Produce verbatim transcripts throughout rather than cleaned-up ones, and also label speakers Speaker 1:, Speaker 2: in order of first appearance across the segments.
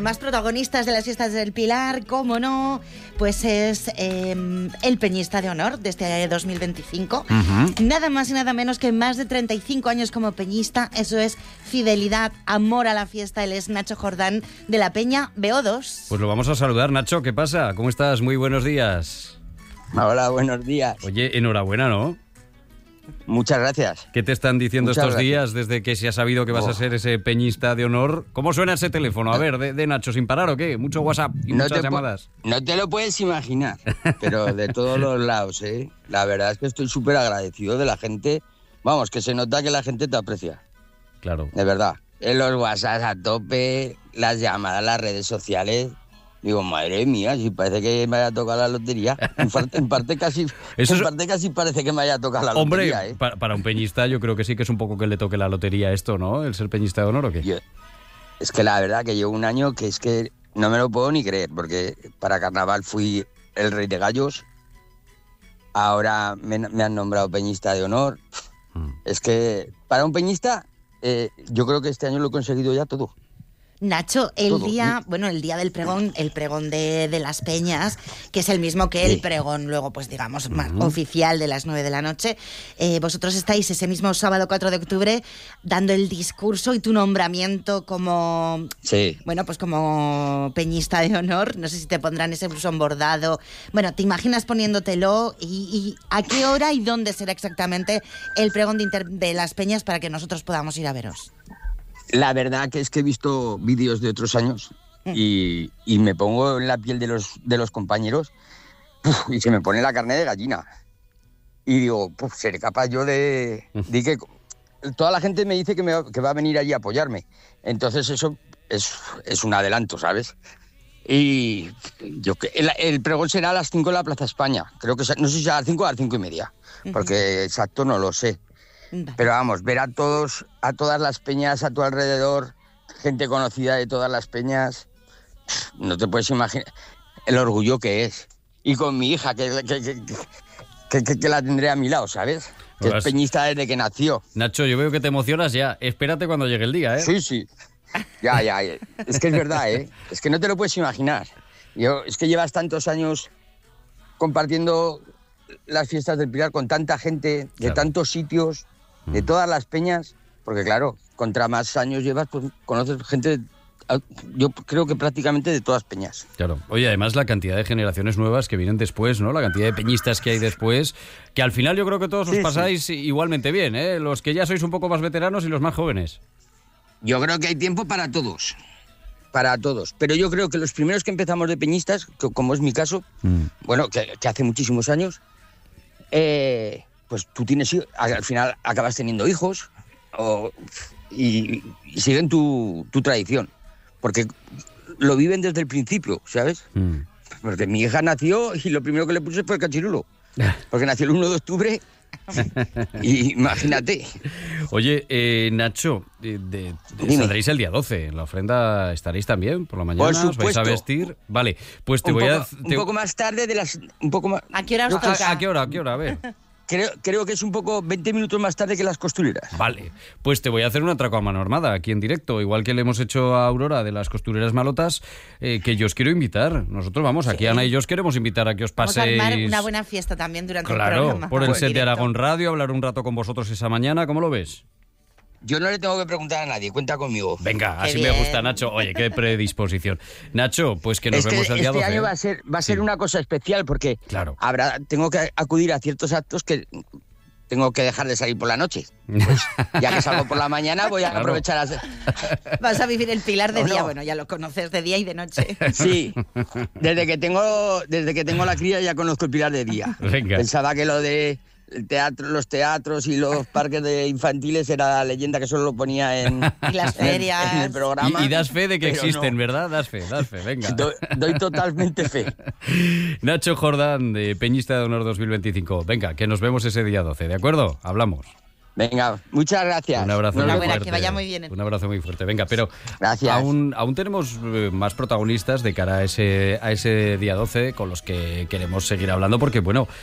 Speaker 1: más protagonistas de las fiestas del Pilar, cómo no, pues es eh, el peñista de honor de este dos mil veinticinco. Uh-huh. Nada más y nada menos que más de treinta y cinco años como peñista. Eso es fidelidad, amor a la fiesta. Él es Nacho Jordán de la Peña B O dos.
Speaker 2: Pues lo vamos a saludar. Nacho, ¿qué pasa? ¿Cómo estás? Muy buenos días.
Speaker 3: Hola, buenos días.
Speaker 2: Oye, enhorabuena, ¿no?
Speaker 3: Muchas gracias.
Speaker 2: ¿Qué te están diciendo
Speaker 3: Muchas
Speaker 2: estos
Speaker 3: gracias.
Speaker 2: días desde que se ha sabido que vas
Speaker 3: oh.
Speaker 2: a ser ese peñista de honor? ¿Cómo suena ese teléfono? A ver, de, de Nacho, ¿sin parar o qué? ¿Mucho WhatsApp y
Speaker 3: no
Speaker 2: muchas
Speaker 3: te
Speaker 2: llamadas?
Speaker 3: Po- no te lo puedes imaginar, pero de todos los lados, ¿eh? La verdad es que estoy súper agradecido de la gente. Vamos, que se nota que la gente te aprecia.
Speaker 2: Claro.
Speaker 3: De verdad. En los WhatsApp a tope, las llamadas, las redes sociales... Digo, madre mía, si parece que me haya tocado la lotería. En parte, en parte, casi,
Speaker 2: Eso
Speaker 3: en
Speaker 2: es...
Speaker 3: parte casi parece que me haya tocado la
Speaker 2: Hombre,
Speaker 3: lotería. ¿eh?
Speaker 2: para, para un peñista yo creo que sí que es un poco que le toque la lotería esto, ¿no? El ser peñista de honor, ¿o qué?
Speaker 3: Yo, es que la verdad que llevo un año que es que no me lo puedo ni creer, porque para carnaval fui el rey de gallos, ahora me, me han nombrado peñista de honor. Mm. Es que para un peñista, eh, yo creo que este año lo he conseguido ya todo.
Speaker 1: Nacho, el
Speaker 3: Todo.
Speaker 1: día, bueno, el día del pregón, el pregón de, de las peñas, que es el mismo que el
Speaker 3: sí.
Speaker 1: pregón, luego, pues digamos, más uh-huh. oficial de las nueve de la noche, eh, vosotros estáis ese mismo sábado cuatro de octubre dando el discurso y tu nombramiento como,
Speaker 3: sí.
Speaker 1: bueno, pues como peñista de honor. No sé si te pondrán ese blusón bordado. Bueno, ¿te imaginas poniéndotelo? ¿Y, y a qué hora y dónde será exactamente el pregón de, inter- de las peñas para que nosotros podamos ir a veros?
Speaker 3: La verdad que es que he visto vídeos de otros años y, y me pongo en la piel de los, de los compañeros uf, y se me pone la carne de gallina. Y digo, pues seré capaz yo de... de que toda la gente me dice que, me, que va a venir allí a apoyarme. Entonces eso es, es un adelanto, ¿sabes? Y yo el, el pregón será a las cinco en la Plaza España. Creo que no sé si a las cinco o a las cinco y media, porque exacto no lo sé. Pero vamos, ver a todos, a todas las peñas a tu alrededor, gente conocida de todas las peñas, no te puedes imaginar el orgullo que es. Y con mi hija, que, que, que, que, que, que la tendré a mi lado, ¿sabes? Que es peñista desde que nació.
Speaker 2: Nacho, yo veo que te emocionas ya. Espérate cuando llegue el día, ¿eh?
Speaker 3: Sí, sí. Ya, ya. Es que es verdad, ¿eh? Es que no te lo puedes imaginar. Yo, es que llevas tantos años compartiendo las fiestas del Pilar con tanta gente, de claro. tantos sitios... de todas las peñas, porque claro, contra más años llevas, pues conoces gente, yo creo que prácticamente de todas peñas.
Speaker 2: Claro. Oye, además la cantidad de generaciones nuevas que vienen después, ¿no? La cantidad de peñistas que hay después, que al final yo creo que todos sí, os pasáis sí. igualmente bien, ¿eh? Los que ya sois un poco más veteranos y los más jóvenes.
Speaker 3: Yo creo que hay tiempo para todos, para todos. Pero yo creo que los primeros que empezamos de peñistas, que, como es mi caso, mm. bueno, que, que hace muchísimos años, eh... pues tú tienes, al final acabas teniendo hijos o, y, y siguen tu, tu tradición, porque lo viven desde el principio, ¿sabes? Mm. Porque mi hija nació y lo primero que le puse fue el cachirulo, porque nació el uno de octubre y imagínate.
Speaker 2: Oye, eh, Nacho, de, de, de, saldréis el día doce, en la ofrenda estaréis también por la mañana,
Speaker 3: por
Speaker 2: os vais a vestir. Vale, pues te
Speaker 3: un
Speaker 2: voy
Speaker 3: poco,
Speaker 2: a... Te...
Speaker 3: Un poco más tarde de las... Un poco más...
Speaker 1: ¿A qué hora os toca?
Speaker 2: ¿A, ¿A qué hora? ¿A qué hora? A ver...
Speaker 3: Creo, creo que es un poco veinte minutos más tarde que las costureras.
Speaker 2: Vale, pues te voy a hacer un atraco a mano armada aquí en directo, igual que le hemos hecho a Aurora de las costureras malotas, eh, que yo os quiero invitar. Nosotros vamos, aquí sí. Ana y yo os queremos invitar a que os paséis...
Speaker 1: Vamos a armar una buena fiesta también durante
Speaker 2: claro,
Speaker 1: el programa.
Speaker 2: Claro, por el
Speaker 1: pues
Speaker 2: set
Speaker 1: directo.
Speaker 2: de Aragón Radio, hablar un rato con vosotros esa mañana, ¿cómo lo ves?
Speaker 3: Yo no le tengo que preguntar a nadie, cuenta conmigo.
Speaker 2: Venga,
Speaker 1: Qué
Speaker 2: así
Speaker 1: bien.
Speaker 2: me gusta, Nacho. Oye, qué predisposición. Nacho, pues que nos
Speaker 3: es que
Speaker 2: vemos el día
Speaker 3: este
Speaker 2: doce.
Speaker 3: Año va a ser, va a ser sí. una cosa especial porque
Speaker 2: claro.
Speaker 3: habrá, tengo que acudir a ciertos actos que tengo que dejar de salir por la noche. Pues, ya que salgo por la mañana, voy a claro. aprovechar a...
Speaker 1: Vas a vivir el Pilar de
Speaker 3: no,
Speaker 1: día,
Speaker 3: no.
Speaker 1: bueno, ya lo conoces de día y de noche.
Speaker 3: Sí, desde que tengo, desde que tengo la cría ya conozco el Pilar de día.
Speaker 2: Venga.
Speaker 3: Pensaba que lo de el teatro, los teatros y los parques de infantiles era la leyenda que solo lo ponía en,
Speaker 1: y las ferias.
Speaker 3: en, el, en el programa.
Speaker 2: Y, y das fe de que existen,
Speaker 3: no.
Speaker 2: ¿verdad? Das fe, das fe, venga.
Speaker 3: Do, doy totalmente fe.
Speaker 2: Nacho Jordán, de Peñista de Honor dos mil veinticinco. Venga, que nos vemos ese día doce, ¿de acuerdo? Hablamos.
Speaker 3: Venga, muchas gracias.
Speaker 2: Un abrazo
Speaker 1: muy
Speaker 2: fuerte.
Speaker 1: Que vaya muy bien.
Speaker 2: Un abrazo muy fuerte. Venga, pero
Speaker 3: gracias.
Speaker 2: Aún, aún tenemos más protagonistas de cara a ese, a ese día doce con los que queremos seguir hablando porque, bueno,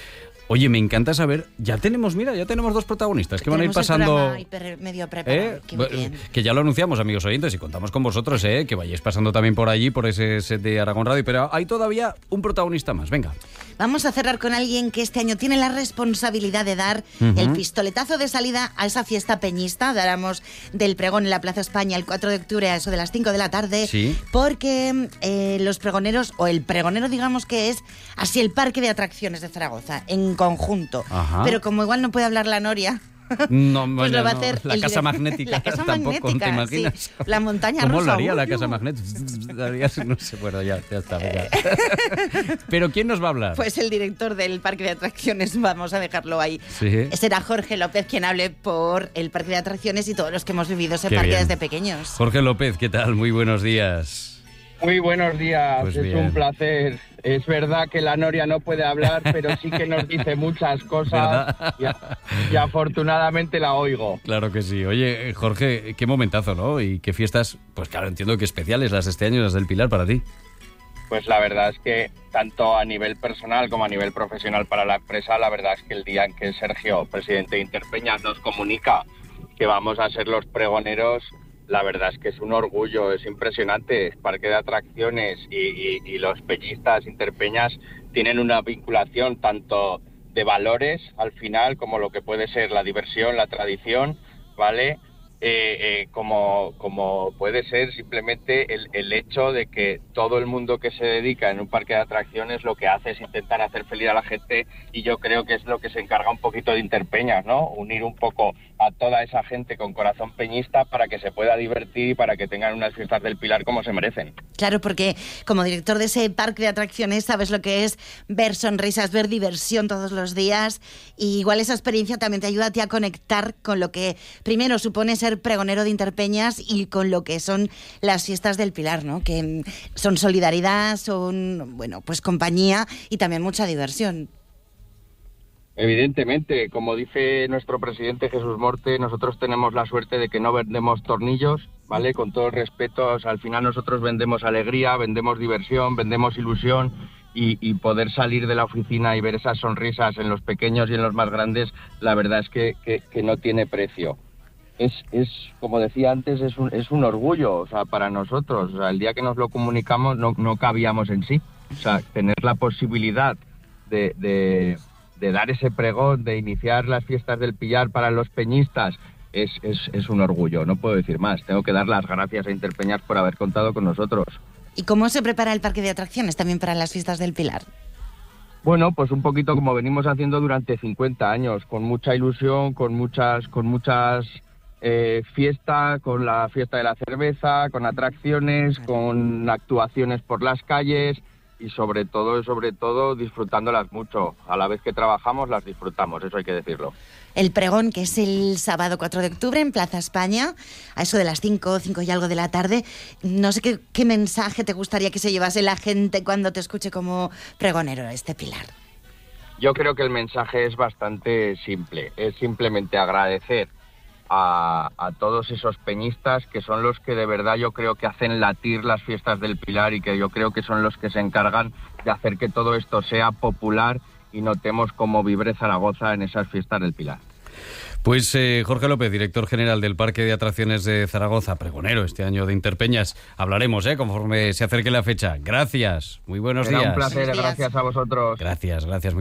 Speaker 2: Oye, me encanta saber, ya tenemos, mira, ya tenemos dos protagonistas que van a ir pasando...
Speaker 1: Hiper, medio preparado.
Speaker 2: ¿Eh?
Speaker 1: Qué bien.
Speaker 2: Que ya lo anunciamos, amigos oyentes, y contamos con vosotros, ¿eh? Que vayáis pasando también por allí, por ese set de Aragón Radio, pero hay todavía un protagonista más, venga.
Speaker 1: Vamos a cerrar con alguien que este año tiene la responsabilidad de dar uh-huh. el pistoletazo de salida a esa fiesta peñista. Daremos del pregón en la Plaza España el cuatro de octubre a eso de las cinco de la tarde,
Speaker 2: ¿sí?
Speaker 1: Porque eh, los pregoneros, o el pregonero digamos que es así el parque de atracciones de Zaragoza, en conjunto.
Speaker 2: Ajá.
Speaker 1: Pero como igual no puede hablar la Noria...
Speaker 2: No,
Speaker 1: pues
Speaker 2: no,
Speaker 1: lo va a
Speaker 2: no.
Speaker 1: hacer
Speaker 2: la
Speaker 1: el
Speaker 2: casa
Speaker 1: direct...
Speaker 2: magnética.
Speaker 1: La casa
Speaker 2: tampoco,
Speaker 1: magnética,
Speaker 2: ¿te imaginas?
Speaker 1: Sí. La montaña
Speaker 2: ¿Cómo
Speaker 1: rusa.
Speaker 2: lo haría
Speaker 1: Uy,
Speaker 2: la casa
Speaker 1: uy.
Speaker 2: magnética? No sé, bueno, ya, ya está. Ya. Pero ¿quién nos va a hablar?
Speaker 1: Pues el director del parque de atracciones, vamos a dejarlo ahí.
Speaker 2: ¿Sí?
Speaker 1: Será Jorge López quien hable por el parque de atracciones y todos los que hemos vivido ese
Speaker 2: Qué
Speaker 1: parque
Speaker 2: bien.
Speaker 1: desde pequeños.
Speaker 2: Jorge López, ¿qué tal? Muy buenos días.
Speaker 4: Muy buenos días,
Speaker 2: Pues
Speaker 4: es
Speaker 2: bien.
Speaker 4: un placer. Es verdad que la Noria no puede hablar, pero sí que nos dice muchas cosas y, y afortunadamente la oigo.
Speaker 2: Claro que sí. Oye, Jorge, qué momentazo, ¿no? Y qué fiestas, pues claro, entiendo que especiales las de este año, las del Pilar para ti.
Speaker 4: Pues la verdad es que tanto a nivel personal como a nivel profesional para la empresa, la verdad es que el día en que Sergio, presidente de Interpeñas, nos comunica que vamos a ser los pregoneros, la verdad es que es un orgullo, es impresionante. El parque de atracciones y, y, y los peñistas Interpeñas tienen una vinculación tanto de valores al final como lo que puede ser la diversión, la tradición, ¿vale? Eh, eh, como, como puede ser simplemente el, el hecho de que todo el mundo que se dedica en un parque de atracciones lo que hace es intentar hacer feliz a la gente, y yo creo que es lo que se encarga un poquito de Interpeñas, ¿no? Unir un poco a toda esa gente con corazón peñista para que se pueda divertir y para que tengan unas fiestas del Pilar como se merecen.
Speaker 1: Claro, porque como director de ese parque de atracciones sabes lo que es ver sonrisas, ver diversión todos los días, y igual esa experiencia también te ayuda a ti a conectar con lo que primero supone ser pregonero de Interpeñas y con lo que son las fiestas del Pilar, ¿no? Que son solidaridad, son, bueno, pues compañía y también mucha diversión.
Speaker 4: Evidentemente, como dice nuestro presidente Jesús Morte, nosotros tenemos la suerte de que no vendemos tornillos, ¿vale? Con todo el respeto, o sea, al final nosotros vendemos alegría, vendemos diversión, vendemos ilusión, y, y poder salir de la oficina y ver esas sonrisas en los pequeños y en los más grandes, la verdad es que, que, que no tiene precio. Es, es, como decía antes, es un, es un orgullo, o sea, para nosotros. O sea, el día que nos lo comunicamos no, no cabíamos en sí. O sea, tener la posibilidad de, de, de dar ese pregón, de iniciar las fiestas del Pilar para los peñistas, es, es, es un orgullo, no puedo decir más. Tengo que dar las gracias a Interpeñas por haber contado con nosotros.
Speaker 1: ¿Y cómo se prepara el parque de atracciones también para las fiestas del Pilar?
Speaker 4: Bueno, pues un poquito como venimos haciendo durante cincuenta años, con mucha ilusión, con muchas, con muchas eh, fiesta, con la fiesta de la cerveza, con atracciones, con actuaciones por las calles y sobre todo, sobre todo disfrutándolas mucho. A la vez que trabajamos las disfrutamos, eso hay que decirlo.
Speaker 1: El pregón, que es el sábado cuatro de octubre en Plaza España, a eso de las cinco, cinco y algo de la tarde. No sé qué, qué mensaje te gustaría que se llevase la gente cuando te escuche como pregonero este Pilar.
Speaker 4: Yo creo que el mensaje es bastante simple, es simplemente agradecer a, a todos esos peñistas que son los que de verdad yo creo que hacen latir las fiestas del Pilar y que yo creo que son los que se encargan de hacer que todo esto sea popular y notemos cómo vibre Zaragoza en esas fiestas del Pilar.
Speaker 2: Pues eh, Jorge López, director general del Parque de Atracciones de Zaragoza, pregonero este año de Interpeñas. Hablaremos, ¿eh? conforme se acerque la fecha. Gracias, muy buenos
Speaker 4: Será
Speaker 2: días.
Speaker 4: un placer,
Speaker 1: Buenos días.
Speaker 4: gracias a vosotros.
Speaker 2: Gracias, gracias.